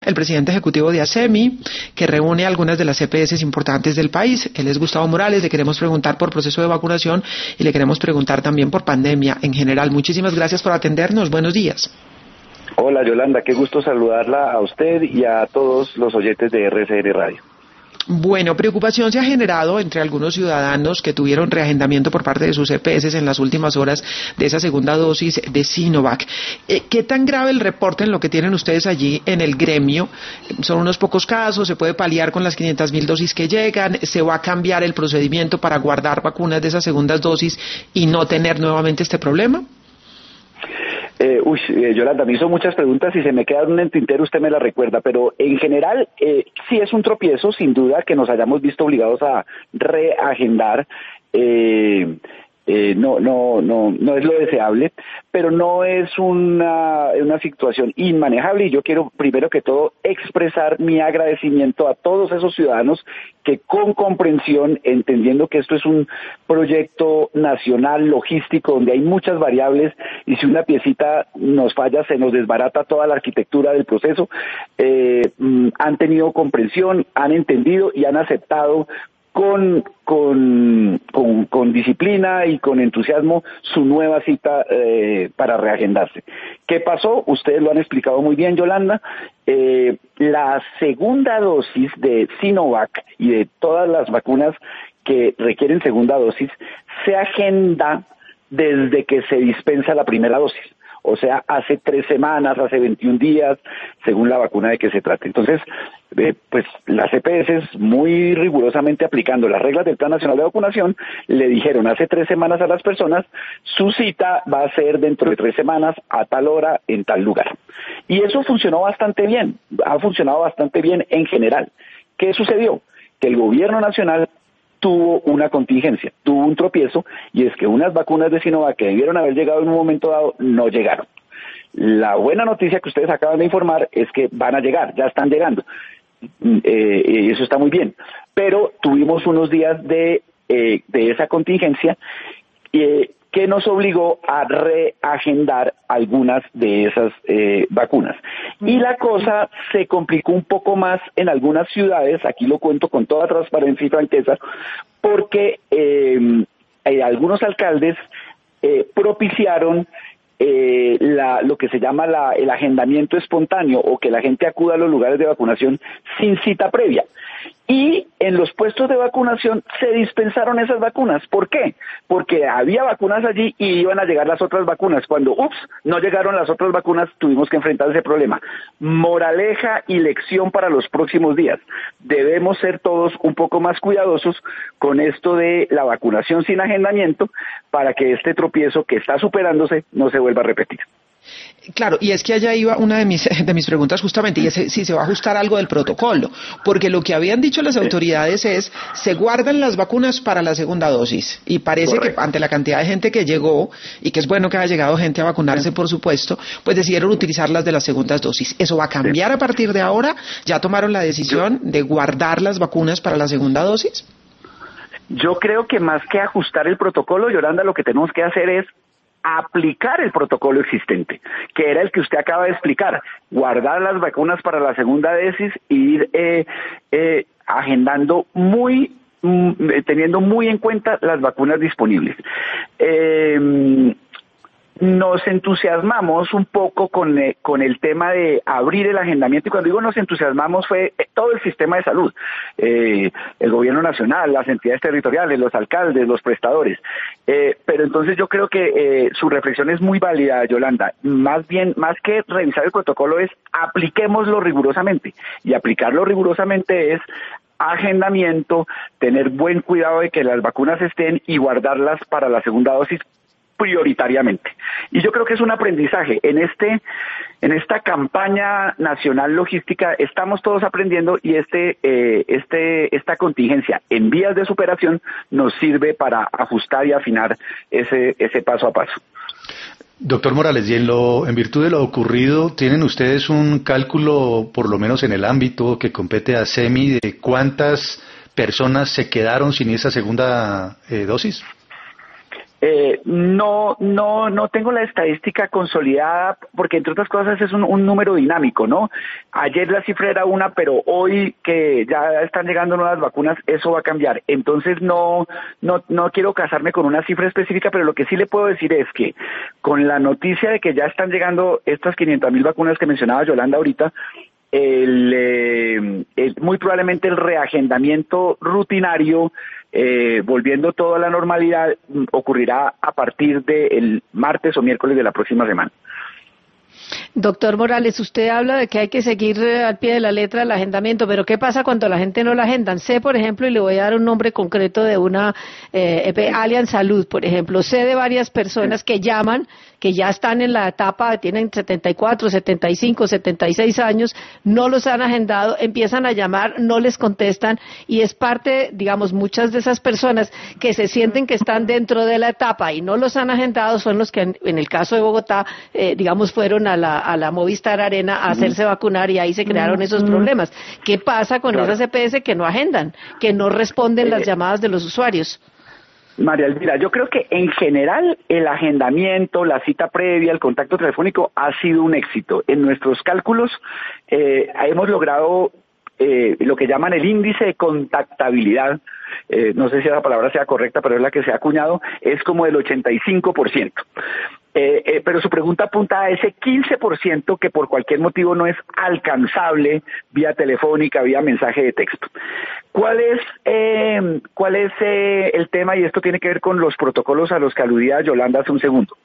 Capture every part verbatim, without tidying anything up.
el presidente ejecutivo de ASEMI, que reúne a algunas de las E P S importantes del país. Él es Gustavo Morales, le queremos preguntar por proceso de vacunación y le queremos preguntar también por pandemia en general. Muchísimas gracias por atendernos. Buenos días. Hola Yolanda, qué gusto saludarla a usted y a todos los oyentes de R C N Radio. Bueno, preocupación se ha generado entre algunos ciudadanos que tuvieron reagendamiento por parte de sus E P S en las últimas horas de esa segunda dosis de Sinovac. Eh, ¿Qué tan grave el reporte en lo que tienen ustedes allí en el gremio? Son unos pocos casos, se puede paliar con las quinientas mil dosis que llegan, se va a cambiar el procedimiento para guardar vacunas de esas segundas dosis y no tener nuevamente este problema. Eh, uy, eh, Yolanda, me hizo muchas preguntas y se me quedan en el tintero, usted me la recuerda, pero en general eh, sí es un tropiezo, sin duda, que nos hayamos visto obligados a reagendar. Eh, eh, no, no, no, no es lo deseable, pero no es una, una situación inmanejable y yo quiero primero que todo expresar mi agradecimiento a todos esos ciudadanos que con comprensión, entendiendo que esto es un proyecto nacional logístico donde hay muchas variables y si una piecita nos falla se nos desbarata toda la arquitectura del proceso, eh, han tenido comprensión, han entendido y han aceptado Con, con, con, con disciplina y con entusiasmo su nueva cita eh, para reagendarse. ¿Qué pasó? Ustedes lo han explicado muy bien, Yolanda. Eh, la segunda dosis de Sinovac y de todas las vacunas que requieren segunda dosis se agenda desde que se dispensa la primera dosis. O sea, hace tres semanas, hace veintiún días, según la vacuna de que se trate. Entonces, eh, pues las E P S, muy rigurosamente aplicando las reglas del Plan Nacional de Vacunación, le dijeron hace tres semanas a las personas, su cita va a ser dentro de tres semanas, a tal hora, en tal lugar. Y eso funcionó bastante bien, ha funcionado bastante bien en general. ¿Qué sucedió? Que el gobierno nacional tuvo una contingencia, tuvo un tropiezo, y es que unas vacunas de Sinovac que debieron haber llegado en un momento dado, no llegaron. La buena noticia que ustedes acaban de informar es que van a llegar, ya están llegando, eh, y eso está muy bien, pero tuvimos unos días de, eh, de esa contingencia, eh, que nos obligó a reagendar algunas de esas eh, vacunas. Y la cosa se complicó un poco más en algunas ciudades, aquí lo cuento con toda transparencia y franqueza, porque eh, eh, algunos alcaldes eh, propiciaron eh, la, lo que se llama la, el agendamiento espontáneo, o que la gente acuda a los lugares de vacunación sin cita previa. Y en los puestos de vacunación se dispensaron esas vacunas. ¿Por qué? Porque había vacunas allí y iban a llegar las otras vacunas. Cuando, ups, no llegaron las otras vacunas, tuvimos que enfrentar ese problema. Moraleja y lección para los próximos días. Debemos ser todos un poco más cuidadosos con esto de la vacunación sin agendamiento para que este tropiezo que está superándose no se vuelva a repetir. Claro, y es que allá iba una de mis, de mis preguntas justamente, y es si se va a ajustar algo del protocolo, porque lo que habían dicho las autoridades es, se guardan las vacunas para la segunda dosis, y parece Correcto. Que ante la cantidad de gente que llegó, y que es bueno que haya llegado gente a vacunarse, por supuesto, pues decidieron utilizar las de las segundas dosis. ¿Eso va a cambiar a partir de ahora? ¿Ya tomaron la decisión de guardar las vacunas para la segunda dosis? Yo creo que más que ajustar el protocolo, Yolanda, lo que tenemos que hacer es aplicar el protocolo existente, que era el que usted acaba de explicar, guardar las vacunas para la segunda dosis e ir eh, eh, agendando muy, mm, teniendo muy en cuenta las vacunas disponibles. Eh, nos entusiasmamos un poco con, eh, con el tema de abrir el agendamiento, y cuando digo nos entusiasmamos fue eh, todo el sistema de salud, eh, el gobierno nacional, las entidades territoriales, los alcaldes, los prestadores, eh, pero entonces yo creo que eh, su reflexión es muy válida, Yolanda. Más bien, más que revisar el protocolo, es apliquémoslo rigurosamente, y aplicarlo rigurosamente es agendamiento, tener buen cuidado de que las vacunas estén y guardarlas para la segunda dosis prioritariamente. Y yo creo que es un aprendizaje. En este, en esta campaña nacional logística estamos todos aprendiendo, y este, eh, este, esta contingencia en vías de superación nos sirve para ajustar y afinar ese, ese paso a paso. Doctor Morales, y en, lo, en virtud de lo ocurrido, ¿tienen ustedes un cálculo, por lo menos en el ámbito que compete a ASEMI, de cuántas personas se quedaron sin esa segunda eh, dosis? Eh, no, no, no tengo la estadística consolidada porque entre otras cosas es un, un número dinámico, ¿no? Ayer la cifra era una, pero hoy que ya están llegando nuevas vacunas, eso va a cambiar. Entonces no, no, no quiero casarme con una cifra específica, pero lo que sí le puedo decir es que con la noticia de que ya están llegando estas quinientas mil vacunas que mencionaba Yolanda ahorita, El, eh, el, muy probablemente el reagendamiento rutinario, eh, volviendo todo a la normalidad, ocurrirá a partir del martes o miércoles de la próxima semana. Doctor Morales, usted habla de que hay que seguir al pie de la letra el agendamiento, pero ¿qué pasa cuando la gente no la agendan? Sé, por ejemplo, y le voy a dar un nombre concreto de una eh, E P, Allianz Salud, por ejemplo, sé de varias personas que llaman, que ya están en la etapa, tienen setenta y cuatro, setenta y cinco, setenta y seis años, no los han agendado, empiezan a llamar, no les contestan, y es parte, digamos, muchas de esas personas que se sienten que están dentro de la etapa y no los han agendado son los que, en, en el caso de Bogotá, eh, digamos, fueron a la, a la Movistar Arena a hacerse vacunar y ahí se crearon esos problemas. ¿Qué pasa con Claro. esas E P S que no agendan, que no responden Eh, las llamadas de los usuarios? María Elvira, yo creo que en general el agendamiento, la cita previa, el contacto telefónico ha sido un éxito. En nuestros cálculos eh, hemos logrado eh, lo que llaman el índice de contactabilidad, eh, no sé si esa palabra sea correcta, pero es la que se ha acuñado, es como del ochenta y cinco por ciento. Eh, eh, pero su pregunta apunta a ese quince por ciento que por cualquier motivo no es alcanzable vía telefónica, vía mensaje de texto. ¿Cuál es, eh, cuál es eh, el tema? Y esto tiene que ver con los protocolos a los que aludía Yolanda hace un segundo.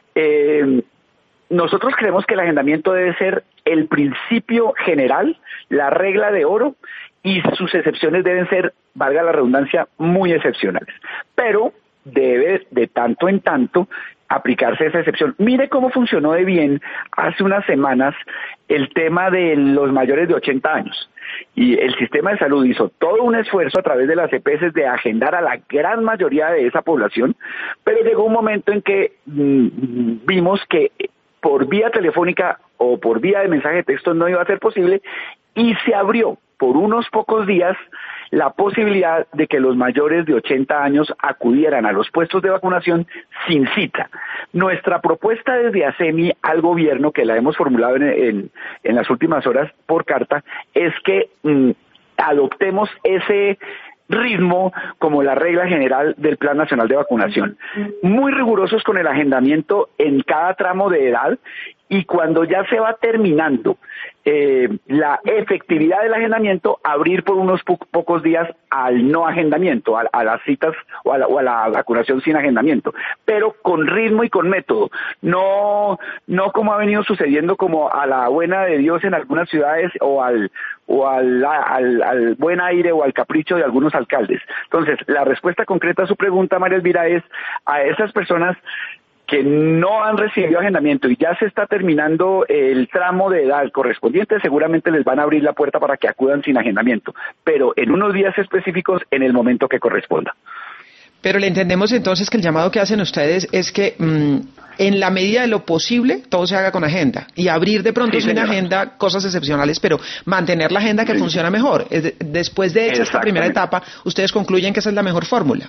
Eh, nosotros creemos que el agendamiento debe ser el principio general, la regla de oro, y sus excepciones deben ser, valga la redundancia, muy excepcionales. Pero debe de tanto en tanto aplicarse esa excepción. Mire cómo funcionó de bien hace unas semanas el tema de los mayores de ochenta años. Y el sistema de salud hizo todo un esfuerzo a través de las E P S de agendar a la gran mayoría de esa población, pero llegó un momento en que mmm, vimos que por vía telefónica o por vía de mensaje de texto no iba a ser posible y se abrió por unos pocos días la posibilidad de que los mayores de ochenta años acudieran a los puestos de vacunación sin cita. Nuestra propuesta desde ASEMI al gobierno, que la hemos formulado en, en, en las últimas horas por carta, es que mmm, adoptemos ese ritmo como la regla general del Plan Nacional de Vacunación. Muy rigurosos con el agendamiento en cada tramo de edad y cuando ya se va terminando eh, la efectividad del agendamiento, abrir por unos po pocos días al no agendamiento, a, a las citas o a, la, o a la vacunación sin agendamiento, pero con ritmo y con método, no no como ha venido sucediendo como a la buena de Dios en algunas ciudades o al o al, al, al buen aire o al capricho de algunos alcaldes. Entonces, la respuesta concreta a su pregunta, María Elvira, es a esas personas que no han recibido agendamiento y ya se está terminando el tramo de edad correspondiente, seguramente les van a abrir la puerta para que acudan sin agendamiento, pero en unos días específicos en el momento que corresponda. Pero le entendemos entonces que el llamado que hacen ustedes es que mmm, en la medida de lo posible todo se haga con agenda y abrir de pronto sí, sin agenda cosas excepcionales, pero mantener la agenda que sí. funciona mejor. Es, después de hecha esta primera etapa, ustedes concluyen que esa es la mejor fórmula.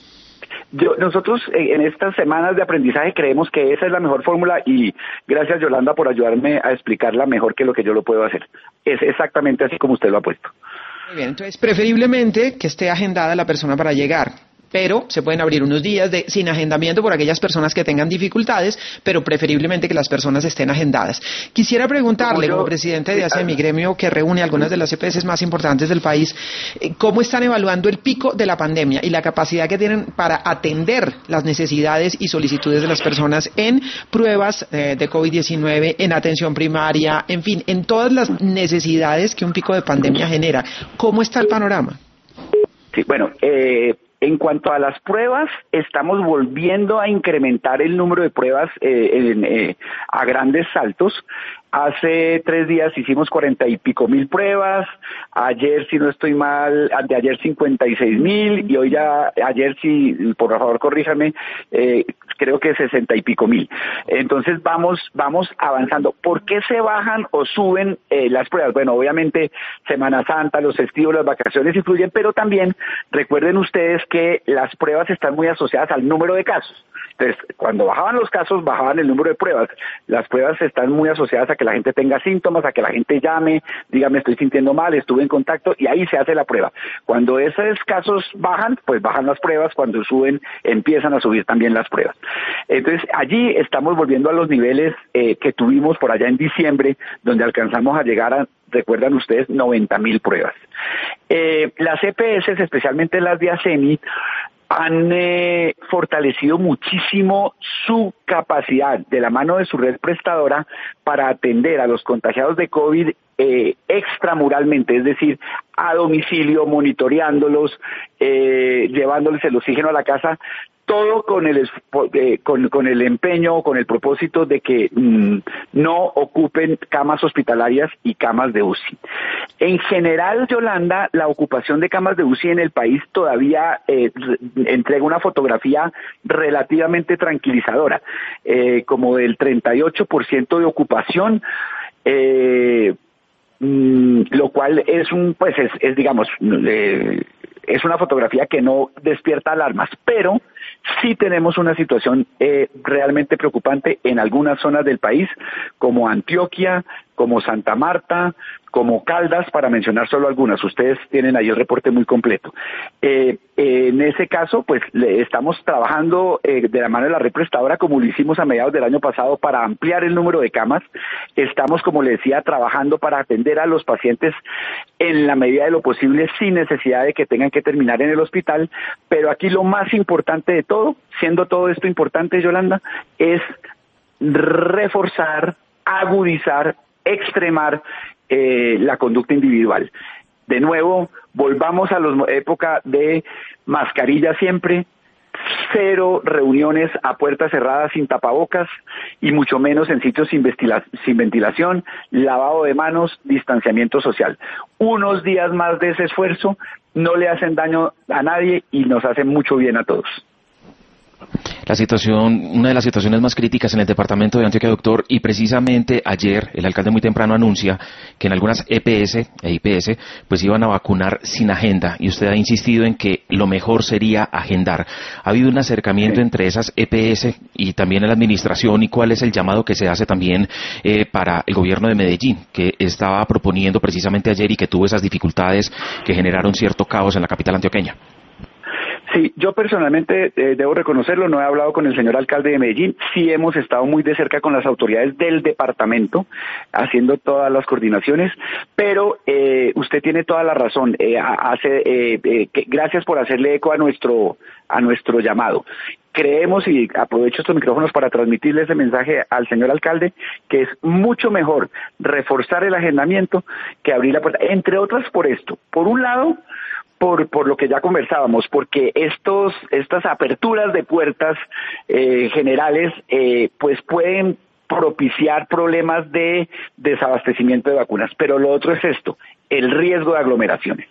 Yo, nosotros eh, en estas semanas de aprendizaje creemos que esa es la mejor fórmula y gracias Yolanda por ayudarme a explicarla mejor que lo que yo lo puedo hacer. Es exactamente así como usted lo ha puesto. Muy bien, entonces preferiblemente que esté agendada la persona para llegar, pero se pueden abrir unos días de, sin agendamiento por aquellas personas que tengan dificultades, pero preferiblemente que las personas estén agendadas. Quisiera preguntarle, como, yo, como presidente de ASEMI, gremio que reúne algunas de las E P S más importantes del país, ¿cómo están evaluando el pico de la pandemia y la capacidad que tienen para atender las necesidades y solicitudes de las personas en pruebas eh, de COVID diecinueve, en atención primaria, en fin, en todas las necesidades que un pico de pandemia genera? ¿Cómo está el panorama? Sí, bueno, eh... en cuanto a las pruebas, estamos volviendo a incrementar el número de pruebas eh, en, eh, a grandes saltos. Hace tres días hicimos cuarenta y pico mil pruebas, ayer, si no estoy mal, de ayer cincuenta y seis mil, y hoy ya, ayer, si por favor corríjame, eh, creo que sesenta y pico mil. Entonces vamos, vamos avanzando. ¿Por qué se bajan o suben eh, las pruebas? Bueno, obviamente Semana Santa, los festivos, las vacaciones influyen, pero también recuerden ustedes que las pruebas están muy asociadas al número de casos. Entonces, cuando bajaban los casos, bajaban el número de pruebas. Las pruebas están muy asociadas a que la gente tenga síntomas, a que la gente llame, diga me estoy sintiendo mal, estuve en contacto, y ahí se hace la prueba. Cuando esos casos bajan, pues bajan las pruebas, cuando suben, empiezan a subir también las pruebas. Entonces, allí estamos volviendo a los niveles eh, que tuvimos por allá en diciembre, donde alcanzamos a llegar a, recuerdan ustedes, noventa mil pruebas. Eh, las E P S, especialmente las de ASEMI, han eh, fortalecido muchísimo su capacidad de la mano de su red prestadora para atender a los contagiados de COVID eh, extramuralmente, es decir, a domicilio, monitoreándolos, eh, llevándoles el oxígeno a la casa, todo con el eh, con, con el empeño, con el propósito de que mmm, no ocupen camas hospitalarias y camas de U C I. En general, Yolanda, la ocupación de camas de U C I en el país todavía eh, entrega una fotografía relativamente tranquilizadora, eh, como del treinta y ocho por ciento de ocupación, eh, mmm, lo cual es un, pues es, es digamos, eh, es una fotografía que no despierta alarmas, pero sí tenemos una situación eh, realmente preocupante en algunas zonas del país, como Antioquia, como Santa Marta, como Caldas, para mencionar solo algunas. Ustedes tienen ahí el reporte muy completo. Eh, eh, en ese caso, pues le estamos trabajando eh, de la mano de la red prestadora, como lo hicimos a mediados del año pasado, para ampliar el número de camas. Estamos, como le decía, trabajando para atender a los pacientes en la medida de lo posible, sin necesidad de que tengan que terminar en el hospital. Pero aquí lo más importante de todo, siendo todo esto importante, Yolanda, es reforzar, agudizar, extremar eh, la conducta individual. De nuevo, volvamos a la época de mascarilla siempre, cero reuniones a puertas cerradas sin tapabocas y mucho menos en sitios sin, ventila- sin ventilación, lavado de manos, distanciamiento social. Unos días más de ese esfuerzo no le hacen daño a nadie y nos hacen mucho bien a todos. La situación, una de las situaciones más críticas en el departamento de Antioquia, doctor, y precisamente ayer el alcalde muy temprano anuncia que en algunas E P S e I P S pues iban a vacunar sin agenda, y usted ha insistido en que lo mejor sería agendar. ¿Ha habido un acercamiento sí. entre esas E P S y también la administración, y cuál es el llamado que se hace también eh, para el gobierno de Medellín, que estaba proponiendo precisamente ayer y que tuvo esas dificultades que generaron cierto caos en la capital antioqueña? Sí, yo personalmente eh, debo reconocerlo, no he hablado con el señor alcalde de Medellín, sí hemos estado muy de cerca con las autoridades del departamento, haciendo todas las coordinaciones, pero eh, usted tiene toda la razón, eh, hace, eh, eh, que, gracias por hacerle eco a nuestro, a nuestro llamado. Creemos, y aprovecho estos micrófonos para transmitirle ese mensaje al señor alcalde, que es mucho mejor reforzar el agendamiento que abrir la puerta, entre otras por esto. Por un lado, Por, por lo que ya conversábamos, porque estos estas aperturas de puertas eh, generales eh, pues pueden propiciar problemas de desabastecimiento de vacunas. Pero lo otro es esto, el riesgo de aglomeraciones.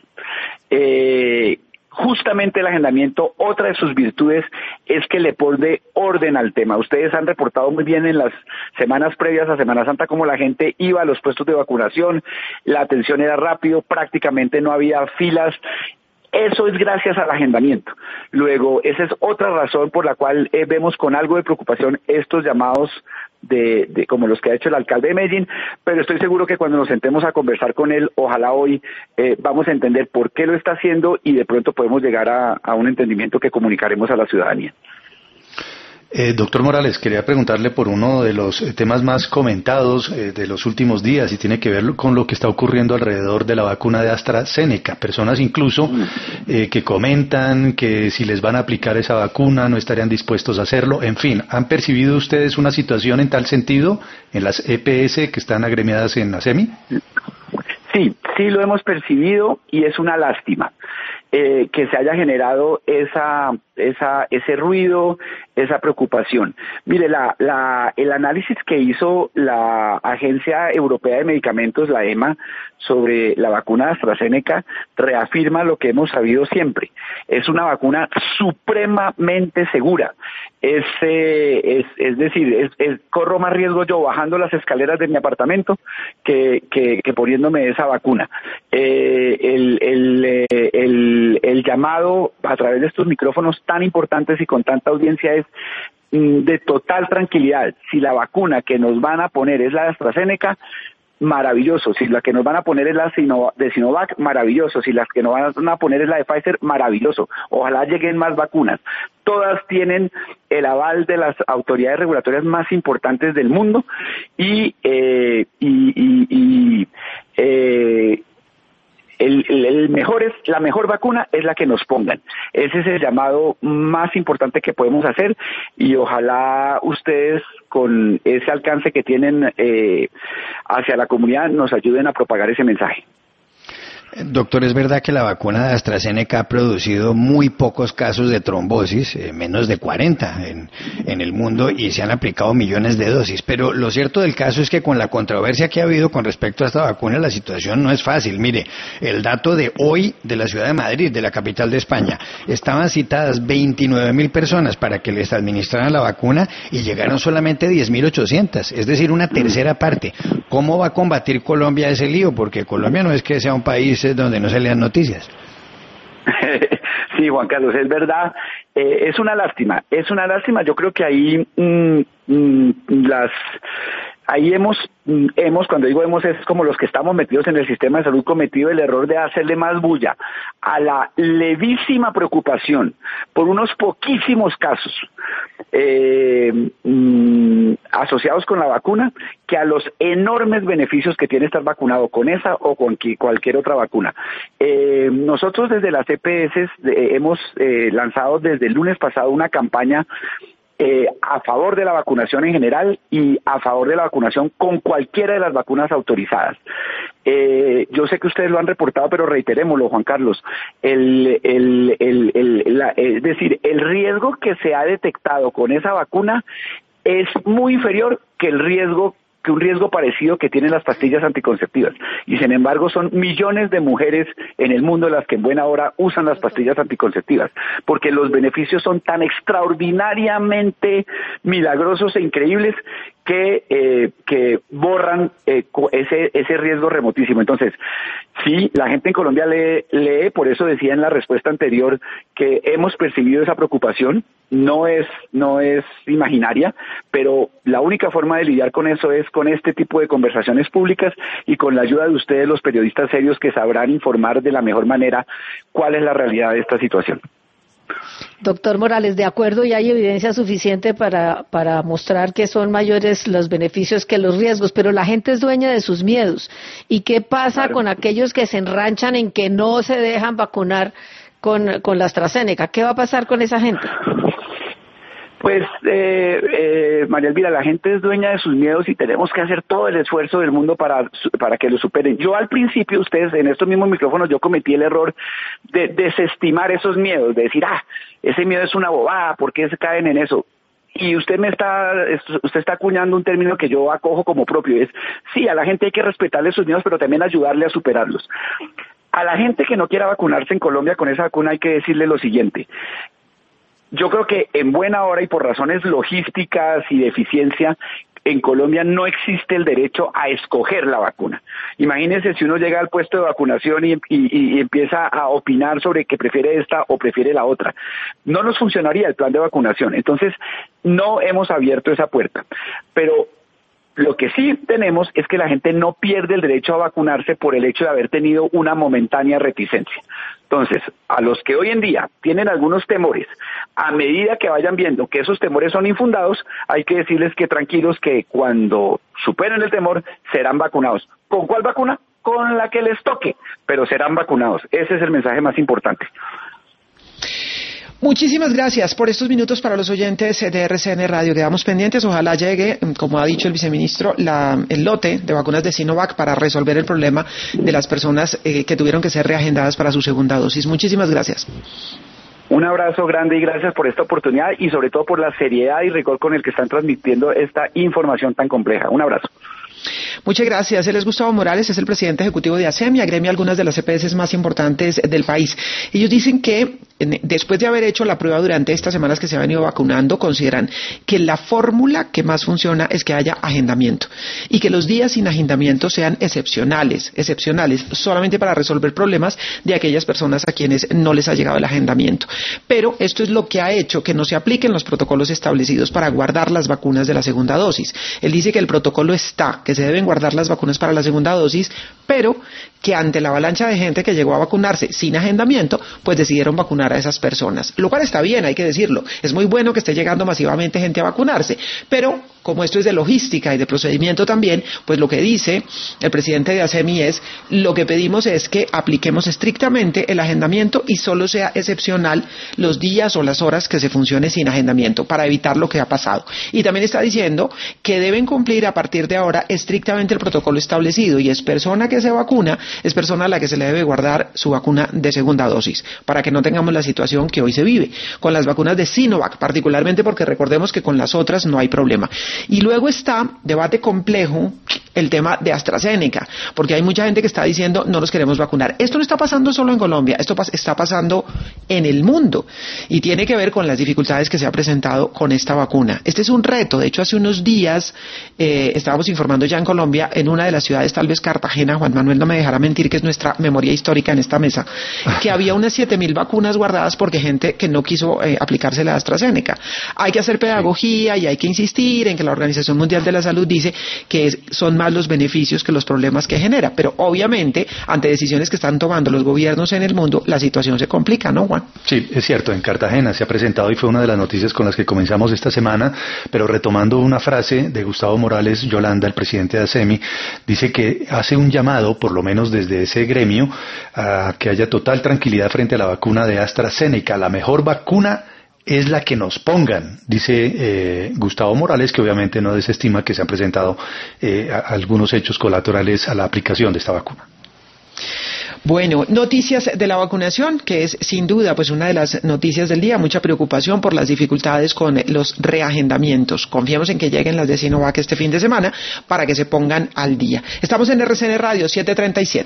Eh, justamente el agendamiento, otra de sus virtudes es que le pone orden al tema. Ustedes han reportado muy bien en las semanas previas a Semana Santa cómo la gente iba a los puestos de vacunación, la atención era rápido, prácticamente no había filas. Eso es gracias al agendamiento. Luego, esa es otra razón por la cual eh, vemos con algo de preocupación estos llamados de, de como los que ha hecho el alcalde de Medellín, pero estoy seguro que cuando nos sentemos a conversar con él, ojalá hoy eh, vamos a entender por qué lo está haciendo y de pronto podemos llegar a, a un entendimiento que comunicaremos a la ciudadanía. Eh, doctor Morales, quería preguntarle por uno de los temas más comentados eh, de los últimos días, y tiene que ver con lo que está ocurriendo alrededor de la vacuna de AstraZeneca. Personas incluso eh, que comentan que si les van a aplicar esa vacuna no estarían dispuestos a hacerlo. En fin, ¿han percibido ustedes una situación en tal sentido en las E P S que están agremiadas en ASEMI? Sí, sí lo hemos percibido y es una lástima. Eh, que se haya generado esa esa, ese ruido, esa preocupación. Mire, la, la, el análisis que hizo la Agencia Europea de Medicamentos, la E M A, sobre la vacuna de AstraZeneca, reafirma lo que hemos sabido siempre. Es una vacuna supremamente segura. Es, eh, es, es decir, es, es, corro más riesgo yo bajando las escaleras de mi apartamento que, que, que poniéndome esa vacuna. Eh, el, el, eh, el, el llamado a través de estos micrófonos tan importantes y con tanta audiencia es de total tranquilidad. Si la vacuna que nos van a poner es la de AstraZeneca, maravilloso. Si la que nos van a poner es la de Sinovac, maravilloso. Si las que nos van a poner es la de Pfizer, maravilloso. Ojalá lleguen más vacunas. Todas tienen el aval de las autoridades regulatorias más importantes del mundo y eh, y, y, y eh, El, el, el mejor es, la mejor vacuna es la que nos pongan. Ese es el llamado más importante que podemos hacer y ojalá ustedes con ese alcance que tienen eh, hacia la comunidad nos ayuden a propagar ese mensaje. Doctor, es verdad que la vacuna de AstraZeneca ha producido muy pocos casos de trombosis, eh, menos de cuarenta en, en el mundo, y se han aplicado millones de dosis. Pero lo cierto del caso es que con la controversia que ha habido con respecto a esta vacuna, la situación no es fácil. Mire, el dato de hoy de la ciudad de Madrid, de la capital de España, estaban citadas veintinueve mil personas para que les administraran la vacuna y llegaron solamente diez mil ochocientas, es decir, una tercera parte. ¿Cómo va a combatir Colombia ese lío? Porque Colombia no es que sea un país donde no se lean noticias. Sí, Juan Carlos, es verdad, eh, es una lástima, es una lástima, yo creo que ahí mm, mm, las ahí hemos, hemos, cuando digo hemos, es como los que estamos metidos en el sistema de salud, cometido el error de hacerle más bulla a la levísima preocupación por unos poquísimos casos eh, mm, asociados con la vacuna, que a los enormes beneficios que tiene estar vacunado con esa o con cualquier otra vacuna. Eh, nosotros desde las E P S eh, hemos eh, lanzado desde el lunes pasado una campaña Eh, a favor de la vacunación en general y a favor de la vacunación con cualquiera de las vacunas autorizadas. Eh, yo sé que ustedes lo han reportado, pero reiterémoslo, Juan Carlos. El, el, el, el, la, es decir, el riesgo que se ha detectado con esa vacuna es muy inferior que el riesgo que un riesgo parecido que tienen las pastillas anticonceptivas. Y sin embargo son millones de mujeres en el mundo las que en buena hora usan las pastillas anticonceptivas, porque los beneficios son tan extraordinariamente milagrosos e increíbles que eh, que borran eh, ese ese riesgo remotísimo. Entonces, sí, la gente en Colombia lee, lee, por eso decía en la respuesta anterior que hemos percibido esa preocupación, no es no es imaginaria, pero la única forma de lidiar con eso es con este tipo de conversaciones públicas y con la ayuda de ustedes, los periodistas serios, que sabrán informar de la mejor manera cuál es la realidad de esta situación. Doctor Morales, de acuerdo, y hay evidencia suficiente para, para mostrar que son mayores los beneficios que los riesgos, pero la gente es dueña de sus miedos. ¿Y qué pasa claro. con aquellos que se enranchan en que no se dejan vacunar con, con la AstraZeneca? ¿Qué va a pasar con esa gente? Pues, eh, eh, María Elvira, la gente es dueña de sus miedos y tenemos que hacer todo el esfuerzo del mundo para, para que lo superen. Yo al principio, ustedes, en estos mismos micrófonos, yo cometí el error de desestimar esos miedos, de decir, ah, ese miedo es una bobada, ¿por qué se caen en eso? Y usted me está, usted está acuñando un término que yo acojo como propio, es, sí, a la gente hay que respetarle sus miedos, pero también ayudarle a superarlos. A la gente que no quiera vacunarse en Colombia con esa vacuna hay que decirle lo siguiente. Yo creo que en buena hora y por razones logísticas y de eficiencia, en Colombia no existe el derecho a escoger la vacuna. Imagínense si uno llega al puesto de vacunación y, y, y empieza a opinar sobre que prefiere esta o prefiere la otra. No nos funcionaría el plan de vacunación. Entonces, no hemos abierto esa puerta. Pero lo que sí tenemos es que la gente no pierde el derecho a vacunarse por el hecho de haber tenido una momentánea reticencia. Entonces, a los que hoy en día tienen algunos temores, a medida que vayan viendo que esos temores son infundados, hay que decirles que tranquilos, que cuando superen el temor serán vacunados. ¿Con cuál vacuna? Con la que les toque, pero serán vacunados. Ese es el mensaje más importante. Muchísimas gracias por estos minutos para los oyentes de R C N Radio. Quedamos pendientes, ojalá llegue, como ha dicho el viceministro, la, el lote de vacunas de Sinovac para resolver el problema de las personas eh, que tuvieron que ser reagendadas para su segunda dosis. Muchísimas gracias. Un abrazo grande y gracias por esta oportunidad y sobre todo por la seriedad y rigor con el que están transmitiendo esta información tan compleja. Un abrazo. Muchas gracias. Él es Gustavo Morales, es el presidente ejecutivo de ASEMI, agremia algunas de las E P S más importantes del país. Ellos dicen que después de haber hecho la prueba durante estas semanas que se ha venido vacunando, consideran que la fórmula que más funciona es que haya agendamiento y que los días sin agendamiento sean excepcionales, excepcionales, solamente para resolver problemas de aquellas personas a quienes no les ha llegado el agendamiento. Pero esto es lo que ha hecho que no se apliquen los protocolos establecidos para guardar las vacunas de la segunda dosis. Él dice que el protocolo está, que se deben guardar las vacunas para la segunda dosis, pero que ante la avalancha de gente que llegó a vacunarse sin agendamiento, pues decidieron vacunar a esas personas. Lo cual está bien, hay que decirlo. Es muy bueno que esté llegando masivamente gente a vacunarse, pero como esto es de logística y de procedimiento también, pues lo que dice el presidente de ASEMI es, lo que pedimos es que apliquemos estrictamente el agendamiento y solo sea excepcional los días o las horas que se funcione sin agendamiento, para evitar lo que ha pasado. Y también está diciendo que deben cumplir a partir de ahora estrictamente el protocolo establecido, y es persona que se vacuna, es persona a la que se le debe guardar su vacuna de segunda dosis, para que no tengamos la situación que hoy se vive con las vacunas de Sinovac, particularmente porque recordemos que con las otras no hay problema. Y luego está, debate complejo, el tema de AstraZeneca, porque hay mucha gente que está diciendo no nos queremos vacunar. Esto no está pasando solo en Colombia, esto pas- está pasando en el mundo y tiene que ver con las dificultades que se ha presentado con esta vacuna. Este es un reto. De hecho, hace unos días eh, estábamos informando ya en Colombia, en una de las ciudades, tal vez Cartagena, Juan Manuel no me dejará mentir, que es nuestra memoria histórica en esta mesa, que había unas siete mil vacunas guardadas porque gente que no quiso eh, aplicarse la AstraZeneca. Hay que hacer pedagogía y hay que insistir en que la Organización Mundial de la Salud dice que es, son más los beneficios que los problemas que genera, pero obviamente ante decisiones que están tomando los gobiernos en el mundo, la situación se complica, ¿no, Juan? Sí, es cierto, en Cartagena se ha presentado y fue una de las noticias con las que comenzamos esta semana, pero retomando una frase de Gustavo Morales Yolanda, el presidente de ASEMI, dice que hace un llamado, por lo menos desde ese gremio, a que haya total tranquilidad frente a la vacuna de AstraZeneca. La mejor vacuna es la que nos pongan, dice eh, Gustavo Morales, que obviamente no desestima que se han presentado eh, a, algunos hechos colaterales a la aplicación de esta vacuna. Bueno, noticias de la vacunación, que es sin duda pues una de las noticias del día, mucha preocupación por las dificultades con los reagendamientos. Confiamos en que lleguen las de Sinovac este fin de semana para que se pongan al día. Estamos en R C N Radio siete treinta y siete.